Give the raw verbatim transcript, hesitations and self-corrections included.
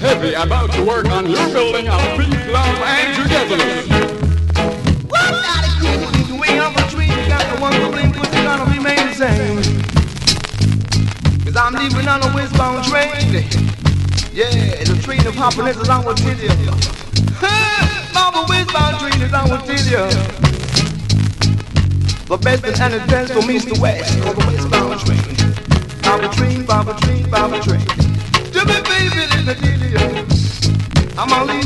heavy about to work on your building of peace, love, and togetherness. What got it cool? The way I'm a tree, you got the one who blink, but you gotta remain the same. Cause I'm leaving on a westbound train. Yeah, the train of happiness is I will tell you. Mama, westbound train is I will tell you. The best and advance from east to west on the westbound train. Baba train, Baba train, Baba train. To me, baby, let me tell you, I'm a